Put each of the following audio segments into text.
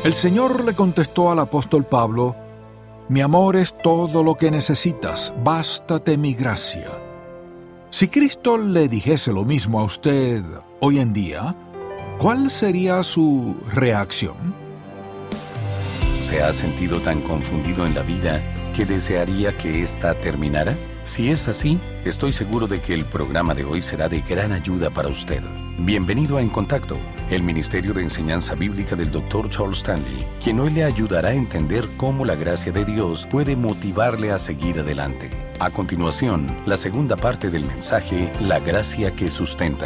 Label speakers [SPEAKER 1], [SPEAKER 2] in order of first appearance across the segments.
[SPEAKER 1] El Señor le contestó al apóstol Pablo: «Mi amor es todo lo que necesitas, bástate mi gracia». Si Cristo le dijese lo mismo a usted hoy en día, ¿cuál sería su reacción?
[SPEAKER 2] ¿Se ha sentido tan confundido en la vida que desearía que ésta terminara? Si es así, estoy seguro de que el programa de hoy será de gran ayuda para usted. Bienvenido a En Contacto, el Ministerio de Enseñanza Bíblica del Dr. Charles Stanley, quien hoy le ayudará a entender cómo la gracia de Dios puede motivarle a seguir adelante. A continuación, la segunda parte del mensaje, La gracia que sustenta.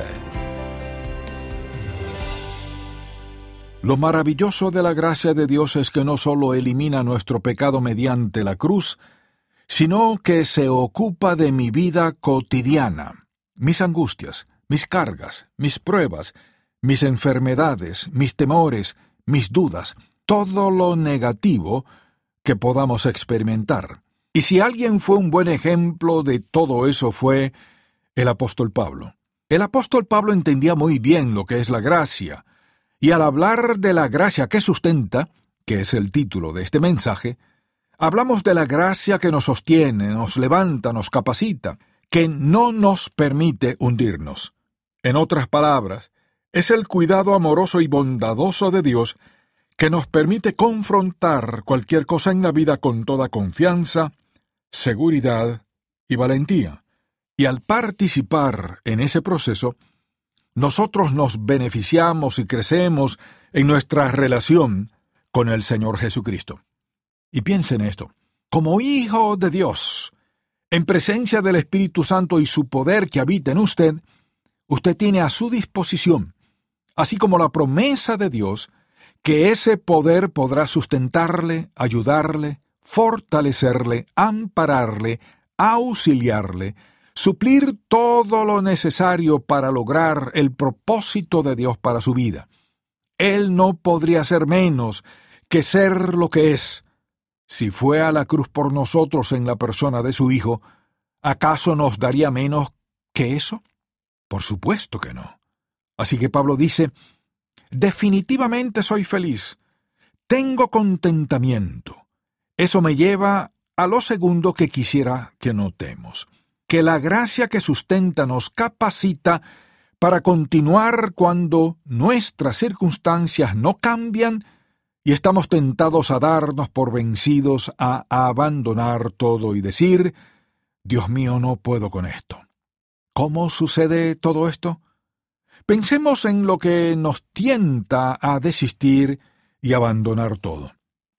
[SPEAKER 1] Lo maravilloso de la gracia de Dios es que no solo elimina nuestro pecado mediante la cruz, sino que se ocupa de mi vida cotidiana, mis angustias, mis cargas, mis pruebas, mis enfermedades, mis temores, mis dudas, todo lo negativo que podamos experimentar. Y si alguien fue un buen ejemplo de todo eso fue el apóstol Pablo. El apóstol Pablo entendía muy bien lo que es la gracia, y al hablar de la gracia que sustenta, que es el título de este mensaje, hablamos de la gracia que nos sostiene, nos levanta, nos capacita, que no nos permite hundirnos. En otras palabras, es el cuidado amoroso y bondadoso de Dios que nos permite confrontar cualquier cosa en la vida con toda confianza, seguridad y valentía. Y al participar en ese proceso, nosotros nos beneficiamos y crecemos en nuestra relación con el Señor Jesucristo. Y piensen esto: como hijo de Dios, en presencia del Espíritu Santo y su poder que habita en usted, usted tiene a su disposición, así como la promesa de Dios, que ese poder podrá sustentarle, ayudarle, fortalecerle, ampararle, auxiliarle, suplir todo lo necesario para lograr el propósito de Dios para su vida. Él no podría ser menos que ser lo que es. Si fue a la cruz por nosotros en la persona de su Hijo, ¿acaso nos daría menos que eso? Por supuesto que no. Así que Pablo dice: definitivamente soy feliz, tengo contentamiento. Eso me lleva a lo segundo que quisiera que notemos: que la gracia que sustenta nos capacita para continuar cuando nuestras circunstancias no cambian y estamos tentados a darnos por vencidos, a abandonar todo y decir: Dios mío, no puedo con esto. ¿Cómo sucede todo esto? Pensemos en lo que nos tienta a desistir y abandonar todo.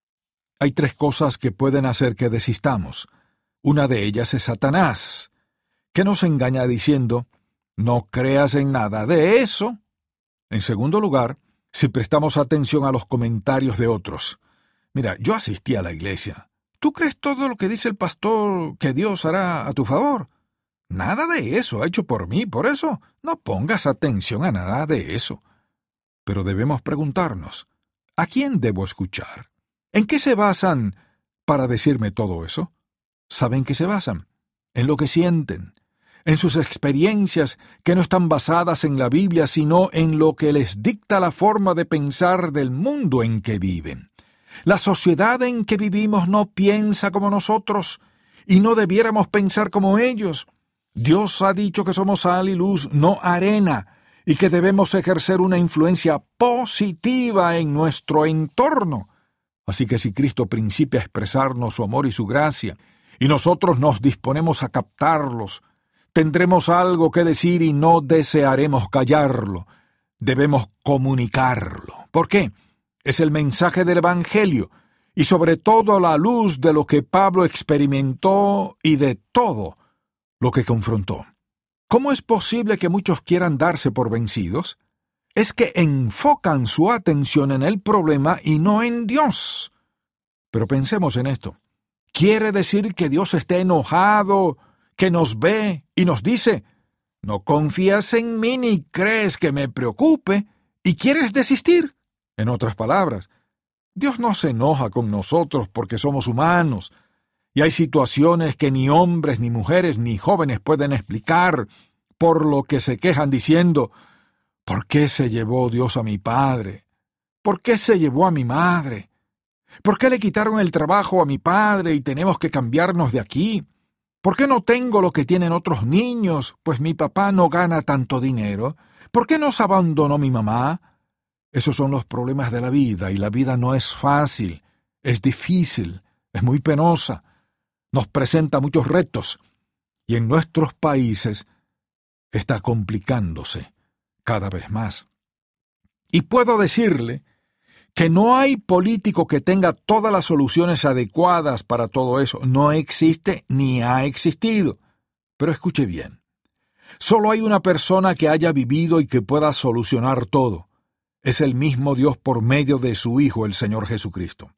[SPEAKER 1] Hay tres cosas que pueden hacer que desistamos. Una de ellas es Satanás, que nos engaña diciendo: no creas en nada de eso. En segundo lugar, si prestamos atención a los comentarios de otros: mira, yo asistí a la iglesia. ¿Tú crees todo lo que dice el pastor que Dios hará a tu favor? Nada de eso ha hecho por mí, por eso no pongas atención a nada de eso. Pero debemos preguntarnos: ¿a quién debo escuchar? ¿En qué se basan para decirme todo eso? ¿Saben qué se basan? En lo que sienten, en sus experiencias que no están basadas en la Biblia, sino en lo que les dicta la forma de pensar del mundo en que viven. La sociedad en que vivimos no piensa como nosotros, y no debiéramos pensar como ellos. Dios ha dicho que somos sal y luz, no arena, y que debemos ejercer una influencia positiva en nuestro entorno. Así que si Cristo principia a expresarnos su amor y su gracia, y nosotros nos disponemos a captarlos, tendremos algo que decir y no desearemos callarlo. Debemos comunicarlo. ¿Por qué? Es el mensaje del Evangelio, y sobre todo a la luz de lo que Pablo experimentó y de todo lo que confrontó. ¿Cómo es posible que muchos quieran darse por vencidos? Es que enfocan su atención en el problema y no en Dios. Pero pensemos en esto. ¿Quiere decir que Dios esté enojado, que nos ve y nos dice: no confías en mí ni crees que me preocupe y quieres desistir? En otras palabras, Dios no se enoja con nosotros porque somos humanos, y hay situaciones que ni hombres, ni mujeres, ni jóvenes pueden explicar, por lo que se quejan diciendo: ¿por qué se llevó Dios a mi padre? ¿Por qué se llevó a mi madre? ¿Por qué le quitaron el trabajo a mi padre y tenemos que cambiarnos de aquí? ¿Por qué no tengo lo que tienen otros niños, pues mi papá no gana tanto dinero? ¿Por qué nos abandonó mi mamá? Esos son los problemas de la vida, y la vida no es fácil, es difícil, es muy penosa, nos presenta muchos retos, y en nuestros países está complicándose cada vez más. Y puedo decirle que no hay político que tenga todas las soluciones adecuadas para todo eso. No existe ni ha existido. Pero escuche bien. Solo hay una persona que haya vivido y que pueda solucionar todo. Es el mismo Dios por medio de su Hijo, el Señor Jesucristo.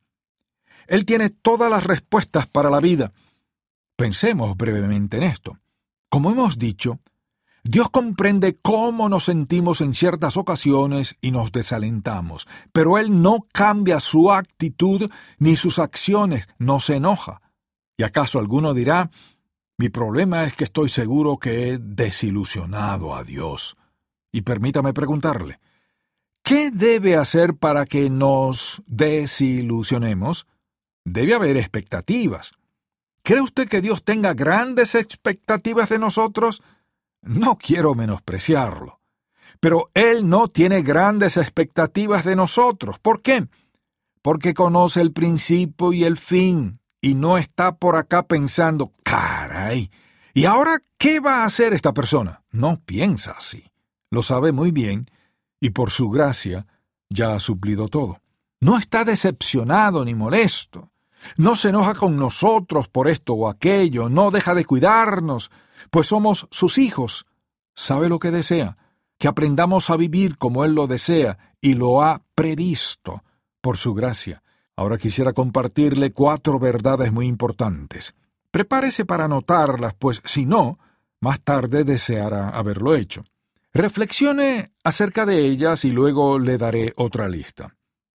[SPEAKER 1] Él tiene todas las respuestas para la vida. Pensemos brevemente en esto. Como hemos dicho, Dios comprende cómo nos sentimos en ciertas ocasiones y nos desalentamos, pero Él no cambia su actitud ni sus acciones, no se enoja. ¿Y acaso alguno dirá, mi problema es que estoy seguro que he desilusionado a Dios? Y permítame preguntarle, ¿qué debe hacer para que nos desilusionemos? Debe haber expectativas. ¿Cree usted que Dios tenga grandes expectativas de nosotros? No quiero menospreciarlo, pero Él no tiene grandes expectativas de nosotros. ¿Por qué? Porque conoce el principio y el fin, y no está por acá pensando, caray, ¿y ahora qué va a hacer esta persona? No piensa así. Lo sabe muy bien, y por su gracia ya ha suplido todo. No está decepcionado ni molesto. No se enoja con nosotros por esto o aquello, no deja de cuidarnos, pues somos sus hijos. ¿Sabe lo que desea? Que aprendamos a vivir como Él lo desea y lo ha previsto por su gracia. Ahora quisiera compartirle 4 verdades muy importantes. Prepárese para anotarlas, pues si no, más tarde deseará haberlo hecho. Reflexione acerca de ellas y luego le daré otra lista.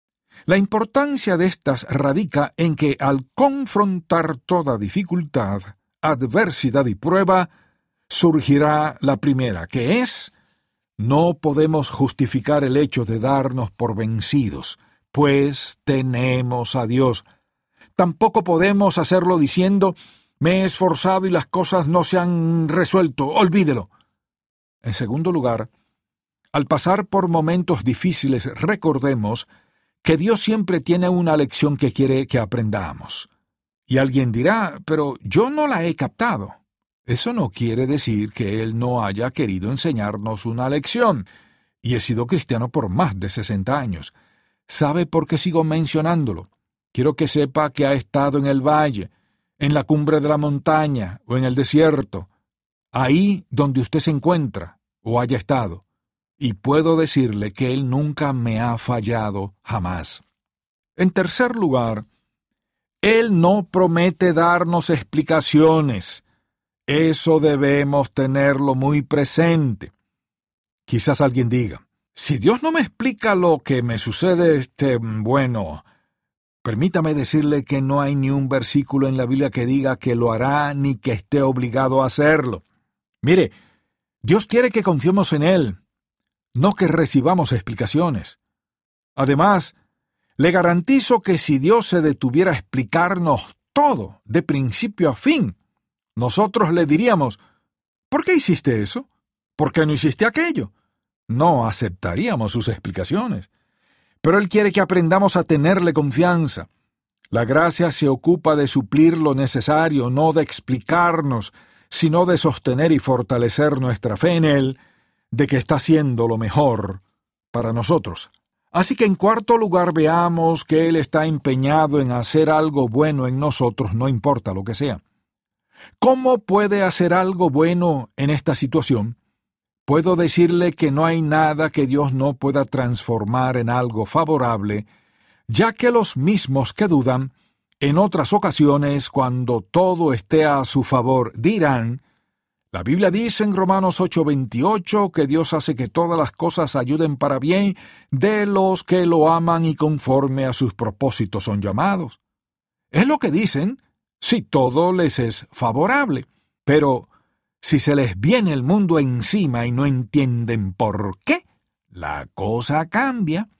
[SPEAKER 1] La importancia de estas radica en que al confrontar toda dificultad, adversidad y prueba, surgirá la primera, que es: no podemos justificar el hecho de darnos por vencidos, pues tenemos a Dios. Tampoco podemos hacerlo diciendo, me he esforzado y las cosas no se han resuelto, olvídelo. En segundo lugar, al pasar por momentos difíciles, recordemos que Dios siempre tiene una lección que quiere que aprendamos. Y alguien dirá, pero yo no la he captado. Eso no quiere decir que Él no haya querido enseñarnos una lección. Y he sido cristiano por más de 60 años. ¿Sabe por qué sigo mencionándolo? Quiero que sepa que ha estado en el valle, en la cumbre de la montaña o en el desierto, ahí donde usted se encuentra o haya estado. Y puedo decirle que Él nunca me ha fallado, jamás. En tercer lugar, Él no promete darnos explicaciones. Eso debemos tenerlo muy presente. Quizás alguien diga, si Dios no me explica lo que me sucede, bueno, permítame decirle que no hay ni un versículo en la Biblia que diga que lo hará ni que esté obligado a hacerlo. Mire, Dios quiere que confiemos en Él, no que recibamos explicaciones. Además, le garantizo que si Dios se detuviera a explicarnos todo, de principio a fin, nosotros le diríamos, ¿por qué hiciste eso? ¿Por qué no hiciste aquello? No aceptaríamos sus explicaciones. Pero Él quiere que aprendamos a tenerle confianza. La gracia se ocupa de suplir lo necesario, no de explicarnos, sino de sostener y fortalecer nuestra fe en Él, de que está haciendo lo mejor para nosotros. Así que en cuarto lugar veamos que Él está empeñado en hacer algo bueno en nosotros, no importa lo que sea. ¿Cómo puede hacer algo bueno en esta situación? Puedo decirle que no hay nada que Dios no pueda transformar en algo favorable, ya que los mismos que dudan, en otras ocasiones, cuando todo esté a su favor, dirán, la Biblia dice en Romanos 8:28 que Dios hace que todas las cosas ayuden para bien de los que lo aman y conforme a sus propósitos son llamados. Es lo que dicen si todo les es favorable, pero si se les viene el mundo encima y no entienden por qué, la cosa cambia.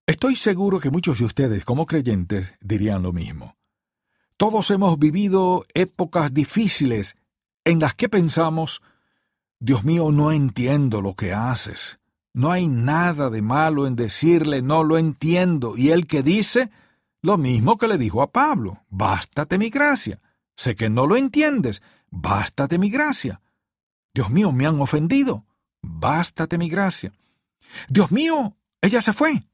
[SPEAKER 1] Estoy seguro que muchos de ustedes, como creyentes, dirían lo mismo. Todos hemos vivido épocas difíciles en las que pensamos, Dios mío, no entiendo lo que haces. No hay nada de malo en decirle no lo entiendo. Y él que dice lo mismo que le dijo a Pablo, bástate mi gracia. Sé que no lo entiendes, bástate mi gracia. Dios mío, me han ofendido, bástate mi gracia. Dios mío, ella se fue,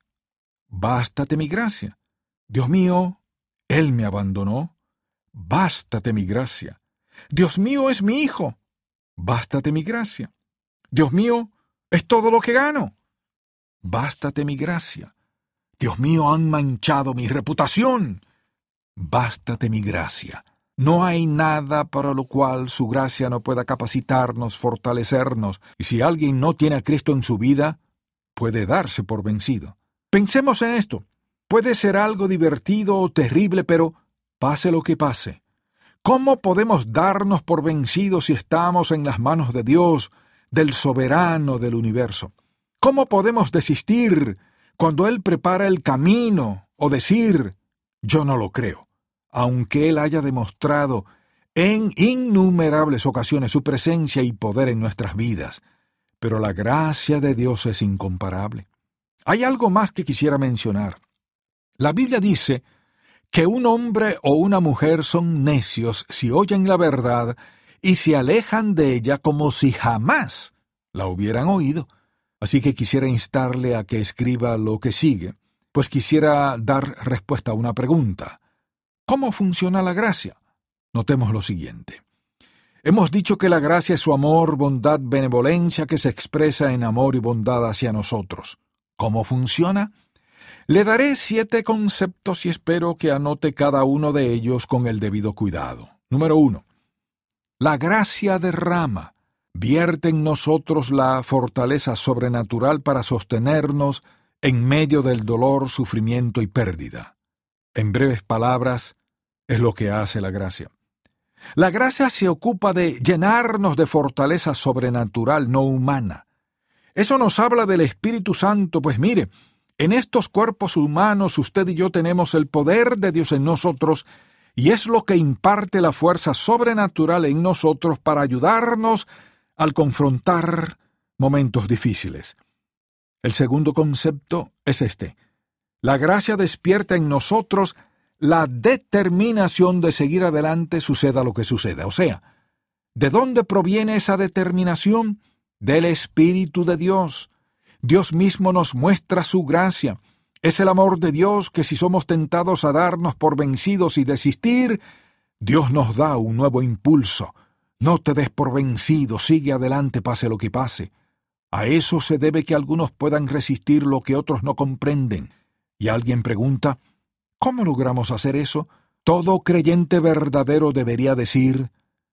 [SPEAKER 1] bástate mi gracia. Dios mío, él me abandonó, bástate mi gracia. Dios mío, es mi hijo, bástate mi gracia. Dios mío, es todo lo que gano, bástate mi gracia. Dios mío, han manchado mi reputación, bástate mi gracia. No hay nada para lo cual su gracia no pueda capacitarnos, fortalecernos, y si alguien no tiene a Cristo en su vida, puede darse por vencido. Pensemos en esto. Puede ser algo divertido o terrible, pero pase lo que pase. ¿Cómo podemos darnos por vencidos si estamos en las manos de Dios, del soberano del universo? ¿Cómo podemos desistir cuando Él prepara el camino o decir, yo no lo creo, aunque Él haya demostrado en innumerables ocasiones su presencia y poder en nuestras vidas? Pero la gracia de Dios es incomparable. Hay algo más que quisiera mencionar. La Biblia dice que un hombre o una mujer son necios si oyen la verdad y se alejan de ella como si jamás la hubieran oído. Así que quisiera instarle a que escriba lo que sigue, pues quisiera dar respuesta a una pregunta. ¿Cómo funciona la gracia? Notemos lo siguiente. Hemos dicho que la gracia es su amor, bondad, benevolencia que se expresa en amor y bondad hacia nosotros. ¿Cómo funciona? Le daré 7 conceptos y espero que anote cada uno de ellos con el debido cuidado. Número 1. La gracia derrama, vierte en nosotros la fortaleza sobrenatural para sostenernos en medio del dolor, sufrimiento y pérdida. En breves palabras, es lo que hace la gracia. La gracia se ocupa de llenarnos de fortaleza sobrenatural, no humana. Eso nos habla del Espíritu Santo, pues mire, en estos cuerpos humanos usted y yo tenemos el poder de Dios en nosotros y es lo que imparte la fuerza sobrenatural en nosotros para ayudarnos al confrontar momentos difíciles. El segundo concepto es este. La gracia despierta en nosotros la determinación de seguir adelante suceda lo que suceda. O sea, ¿de dónde proviene esa determinación? Del Espíritu de Dios. Dios mismo nos muestra su gracia. Es el amor de Dios que si somos tentados a darnos por vencidos y desistir, Dios nos da un nuevo impulso. No te des por vencido, sigue adelante pase lo que pase. A eso se debe que algunos puedan resistir lo que otros no comprenden. Y alguien pregunta, ¿cómo logramos hacer eso? Todo creyente verdadero debería decir,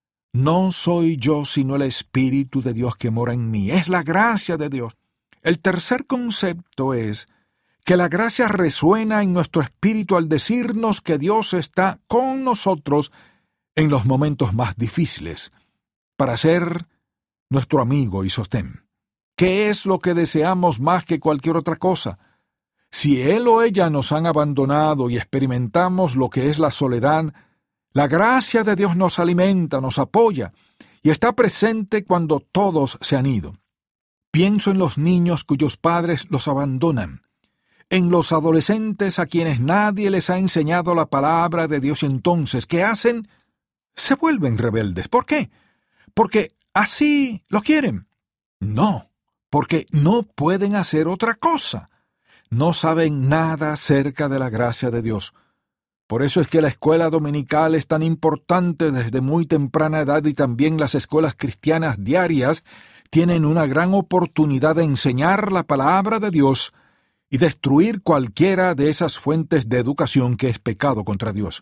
[SPEAKER 1] no soy yo sino el Espíritu de Dios que mora en mí. Es la gracia de Dios. El tercer concepto es que la gracia resuena en nuestro espíritu al decirnos que Dios está con nosotros en los momentos más difíciles, para ser nuestro amigo y sostén. ¿Qué es lo que deseamos más que cualquier otra cosa? Si él o ella nos han abandonado y experimentamos lo que es la soledad, la gracia de Dios nos alimenta, nos apoya y está presente cuando todos se han ido. Pienso en los niños cuyos padres los abandonan, en los adolescentes a quienes nadie les ha enseñado la palabra de Dios y entonces, ¿qué hacen? Se vuelven rebeldes. ¿Por qué? ¿Porque así lo quieren? No, porque no pueden hacer otra cosa. No saben nada acerca de la gracia de Dios. Por eso es que la escuela dominical es tan importante desde muy temprana edad y también las escuelas cristianas diarias tienen una gran oportunidad de enseñar la palabra de Dios y destruir cualquiera de esas fuentes de educación que es pecado contra Dios.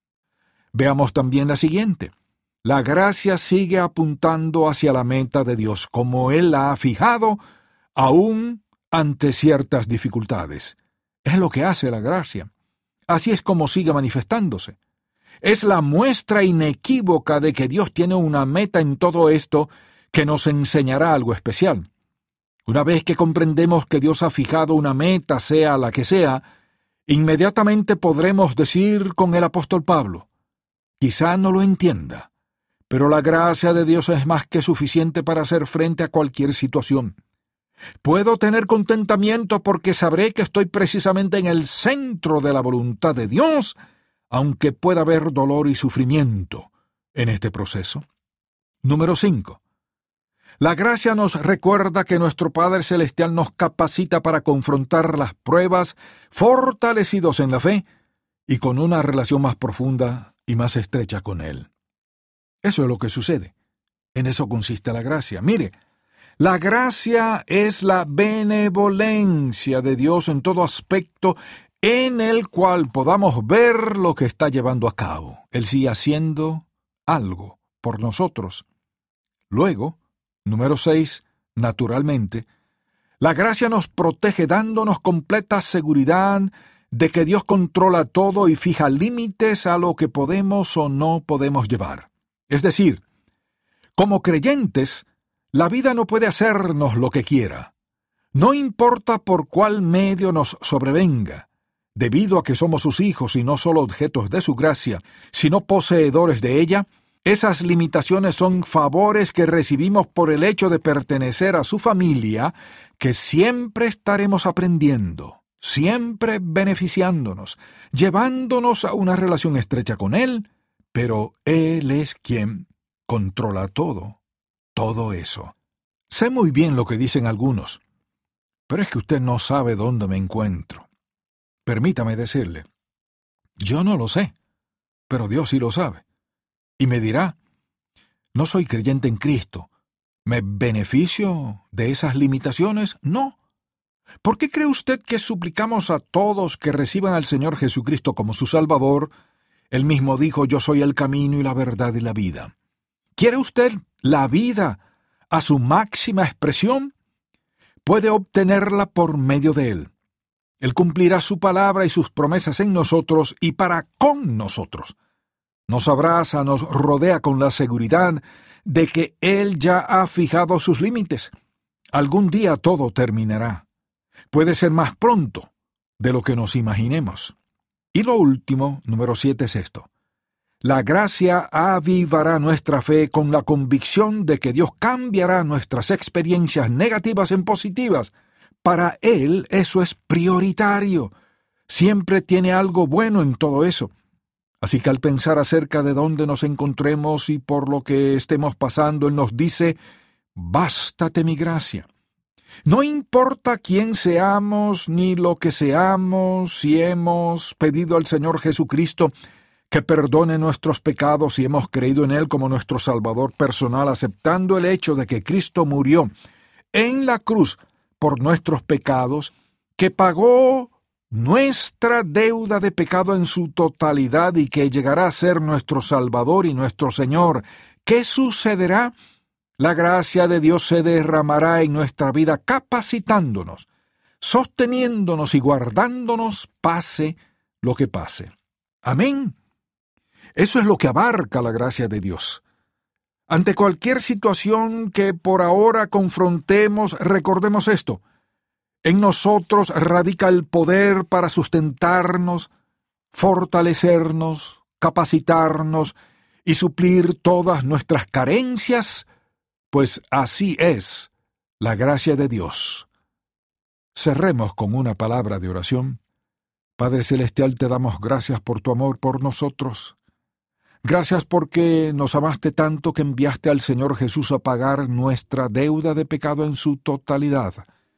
[SPEAKER 1] Veamos también la siguiente. La gracia sigue apuntando hacia la meta de Dios, como Él la ha fijado, aún ante ciertas dificultades. Es lo que hace la gracia. Así es como sigue manifestándose. Es la muestra inequívoca de que Dios tiene una meta en todo esto que nos enseñará algo especial. Una vez que comprendemos que Dios ha fijado una meta, sea la que sea, inmediatamente podremos decir con el apóstol Pablo: quizá no lo entienda, pero la gracia de Dios es más que suficiente para hacer frente a cualquier situación. Puedo tener contentamiento porque sabré que estoy precisamente en el centro de la voluntad de Dios, aunque pueda haber dolor y sufrimiento en este proceso. Número 5. La gracia nos recuerda que nuestro Padre Celestial nos capacita para confrontar las pruebas, fortalecidos en la fe y con una relación más profunda y más estrecha con Él. Eso es lo que sucede. En eso consiste la gracia. Mire, la gracia es la benevolencia de Dios en todo aspecto en el cual podamos ver lo que está llevando a cabo. Él sigue haciendo algo por nosotros. Luego, número 6, naturalmente, la gracia nos protege dándonos completa seguridad de que Dios controla todo y fija límites a lo que podemos o no podemos llevar. Es decir, como creyentes, la vida no puede hacernos lo que quiera. No importa por cuál medio nos sobrevenga, debido a que somos sus hijos y no solo objetos de su gracia, sino poseedores de ella. Esas limitaciones son favores que recibimos por el hecho de pertenecer a su familia, que siempre estaremos aprendiendo, siempre beneficiándonos, llevándonos a una relación estrecha con Él, pero Él es quien controla todo eso. Sé muy bien lo que dicen algunos, pero es que usted no sabe dónde me encuentro. Permítame decirle, yo no lo sé, pero Dios sí lo sabe. Y me dirá, ¿no soy creyente en Cristo? ¿Me beneficio de esas limitaciones? No. ¿Por qué cree usted que suplicamos a todos que reciban al Señor Jesucristo como su Salvador? Él mismo dijo: yo soy el camino y la verdad y la vida. ¿Quiere usted la vida a su máxima expresión? Puede obtenerla por medio de Él. Él cumplirá su palabra y sus promesas en nosotros y para con nosotros. Nos abraza, nos rodea con la seguridad de que Él ya ha fijado sus límites. Algún día todo terminará. Puede ser más pronto de lo que nos imaginemos. Y lo último, número 7, es esto. La gracia avivará nuestra fe con la convicción de que Dios cambiará nuestras experiencias negativas en positivas. Para Él eso es prioritario. Siempre tiene algo bueno en todo eso. Así que al pensar acerca de dónde nos encontremos y por lo que estemos pasando, Él nos dice: bástate mi gracia. No importa quién seamos ni lo que seamos, si hemos pedido al Señor Jesucristo que perdone nuestros pecados y hemos creído en Él como nuestro Salvador personal, aceptando el hecho de que Cristo murió en la cruz por nuestros pecados, que pagó nuestra deuda de pecado en su totalidad y que llegará a ser nuestro Salvador y nuestro Señor. ¿Qué sucederá? La gracia de Dios se derramará en nuestra vida, capacitándonos, sosteniéndonos y guardándonos, pase lo que pase. Amén. Eso es lo que abarca la gracia de Dios. Ante cualquier situación que por ahora confrontemos, recordemos esto: en nosotros radica el poder para sustentarnos, fortalecernos, capacitarnos y suplir todas nuestras carencias, pues así es la gracia de Dios. Cerremos con una palabra de oración. Padre Celestial, te damos gracias por tu amor por nosotros. Gracias porque nos amaste tanto que enviaste al Señor Jesús a pagar nuestra deuda de pecado en su totalidad,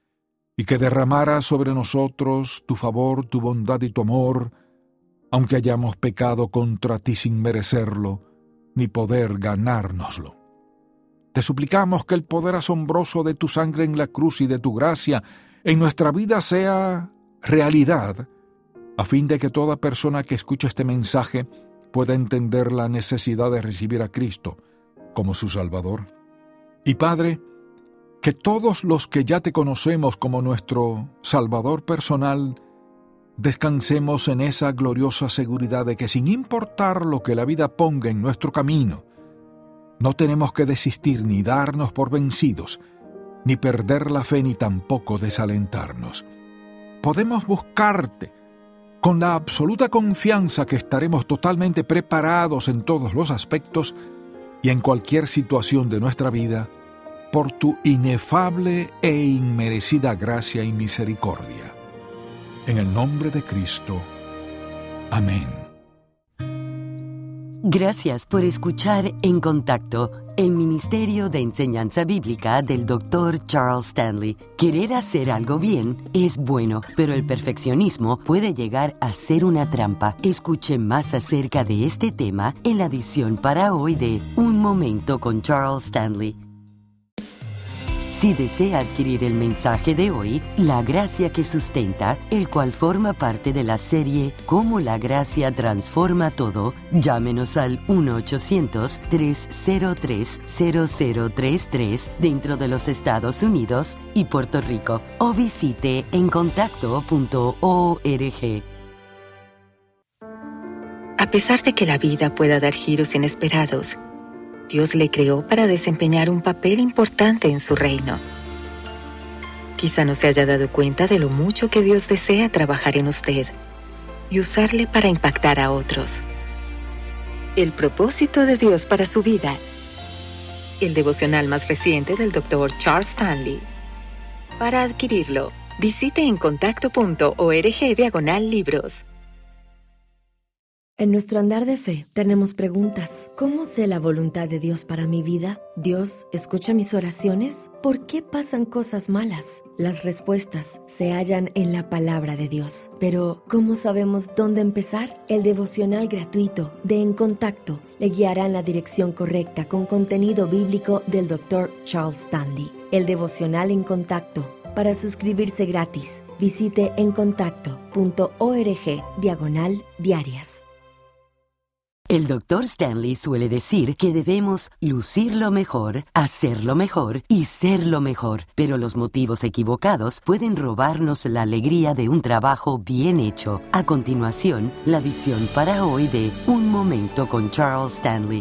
[SPEAKER 1] y que derramara sobre nosotros tu favor, tu bondad y tu amor, aunque hayamos pecado contra ti sin merecerlo, ni poder ganárnoslo. Te suplicamos que el poder asombroso de tu sangre en la cruz y de tu gracia en nuestra vida sea realidad, a fin de que toda persona que escuche este mensaje pueda entender la necesidad de recibir a Cristo como su Salvador. Y Padre, que todos los que ya te conocemos como nuestro Salvador personal, descansemos en esa gloriosa seguridad de que sin importar lo que la vida ponga en nuestro camino, no tenemos que desistir ni darnos por vencidos, ni perder la fe, ni tampoco desalentarnos. Podemos buscarte con la absoluta confianza que estaremos totalmente preparados en todos los aspectos y en cualquier situación de nuestra vida por tu inefable e inmerecida gracia y misericordia. En el nombre de Cristo. Amén.
[SPEAKER 3] Gracias por escuchar En Contacto, el Ministerio de Enseñanza Bíblica del Dr. Charles Stanley. Querer hacer algo bien es bueno, pero el perfeccionismo puede llegar a ser una trampa. Escuche más acerca de este tema en la edición para hoy de Un Momento con Charles Stanley. Si desea adquirir el mensaje de hoy, La Gracia que Sustenta, el cual forma parte de la serie Cómo la Gracia Transforma Todo, llámenos al 1-800-303-0033 dentro de los Estados Unidos y Puerto Rico, o visite encontacto.org.
[SPEAKER 4] A pesar de que la vida pueda dar giros inesperados, Dios le creó para desempeñar un papel importante en su reino. Quizá no se haya dado cuenta de lo mucho que Dios desea trabajar en usted y usarle para impactar a otros. El propósito de Dios para su vida. El devocional más reciente del Dr. Charles Stanley. Para adquirirlo, visite encontacto.org/libros.
[SPEAKER 5] En nuestro andar de fe tenemos preguntas. ¿Cómo sé la voluntad de Dios para mi vida? ¿Dios escucha mis oraciones? ¿Por qué pasan cosas malas? Las respuestas se hallan en la palabra de Dios. Pero, ¿cómo sabemos dónde empezar? El devocional gratuito de En Contacto le guiará en la dirección correcta con contenido bíblico del Dr. Charles Stanley. El devocional En Contacto. Para suscribirse gratis, visite encontacto.org/diarias.
[SPEAKER 3] El Dr. Stanley suele decir que debemos lucir lo mejor, hacer lo mejor y ser lo mejor, pero los motivos equivocados pueden robarnos la alegría de un trabajo bien hecho. A continuación, la edición para hoy de Un Momento con Charles Stanley.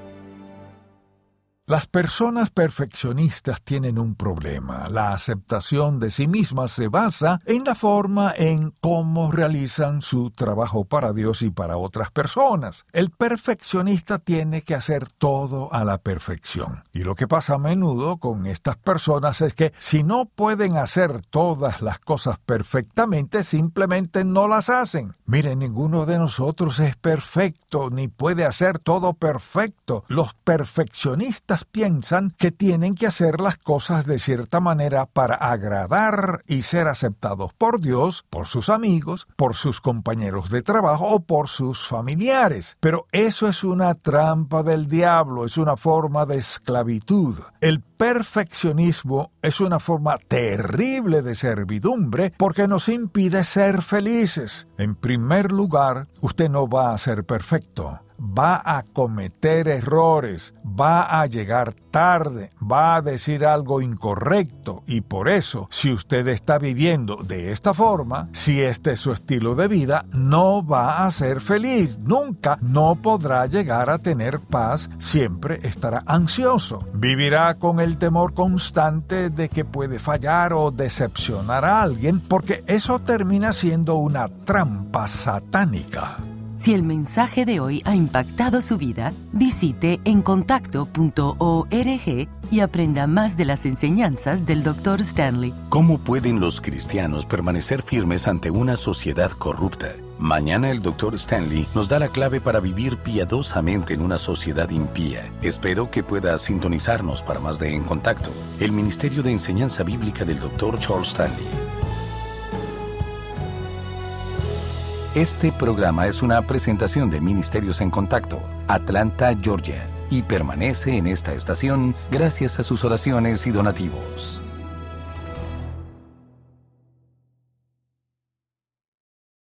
[SPEAKER 1] Las personas perfeccionistas tienen un problema. La aceptación de sí mismas se basa en la forma en cómo realizan su trabajo para Dios y para otras personas. El perfeccionista tiene que hacer todo a la perfección. Y lo que pasa a menudo con estas personas es que si no pueden hacer todas las cosas perfectamente, simplemente no las hacen. Miren, ninguno de nosotros es perfecto ni puede hacer todo perfecto. Los perfeccionistas piensan que tienen que hacer las cosas de cierta manera para agradar y ser aceptados por Dios, por sus amigos, por sus compañeros de trabajo o por sus familiares. Pero eso es una trampa del diablo, es una forma de esclavitud. El perfeccionismo es una forma terrible de servidumbre porque nos impide ser felices. En primer lugar, usted no va a ser perfecto. Va a cometer errores, va a llegar tarde, va a decir algo incorrecto y por eso, si usted está viviendo de esta forma, si este es su estilo de vida, no va a ser feliz, nunca, no podrá llegar a tener paz, siempre estará ansioso, vivirá con el temor constante de que puede fallar o decepcionar a alguien porque eso termina siendo una trampa satánica.
[SPEAKER 3] Si el mensaje de hoy ha impactado su vida, visite encontacto.org y aprenda más de las enseñanzas del Dr. Stanley.
[SPEAKER 2] ¿Cómo pueden los cristianos permanecer firmes ante una sociedad corrupta? Mañana el Dr. Stanley nos da la clave para vivir piadosamente en una sociedad impía. Espero que pueda sintonizarnos para más de En Contacto, el Ministerio de Enseñanza Bíblica del Dr. Charles Stanley. Este programa es una presentación de Ministerios en Contacto, Atlanta, Georgia, y permanece en esta estación gracias a sus oraciones y donativos.